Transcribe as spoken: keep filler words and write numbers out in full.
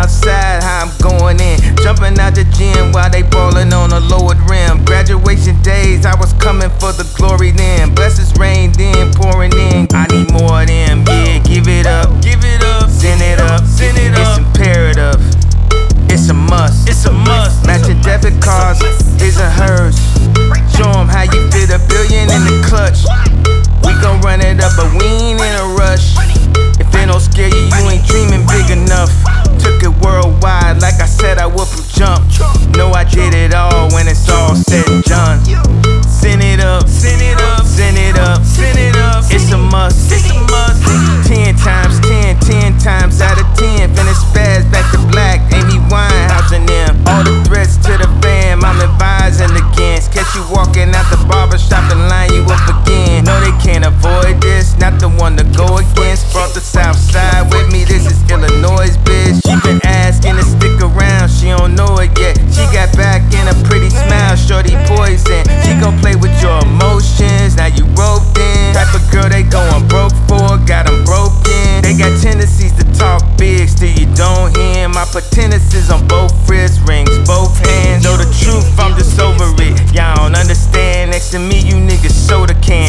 outside, how I'm going in. Jumping out the gym while they ballin' on a lowered rim. Graduation days, I was coming for the glory then. Blessings rained in, pouring in. I need more of them, yeah, give it up. Give it up, send it up, send it up. It's imperative, it's a must. It's a must. Matching debit cards, his and hers. Show 'em how you fit a billion in the clutch. We gon' run it up, but we ain't in a rush. If it don't scare you, you ain't dreaming big enough. Took it worldwide, like I said I would from jump. Know I did it all when it's all said and done. Send it up, send it up, send it up, send it up. It's a must, it's a must. Ten times ten, ten times out of ten. Finish fast, back to black, Amy Winehouse and them. All the threats to the fam, I'm advising against. Catch you walking out the barbershop and line you up again. No, they can't avoid this, not the one to go against. Brought the south side with me, this is Illinois, bitch. She been asking to stick around, she don't know it yet. She got back in a pretty smile, shorty poison. She gon' play with your emotions, now you roped in. Type of girl they going broke for, got them broken. They got tendencies to talk big, still you don't hear. My potencies on both wrist rings, both hands. Know the truth, I'm just over it. Y'all don't understand, next to me you niggas soda can.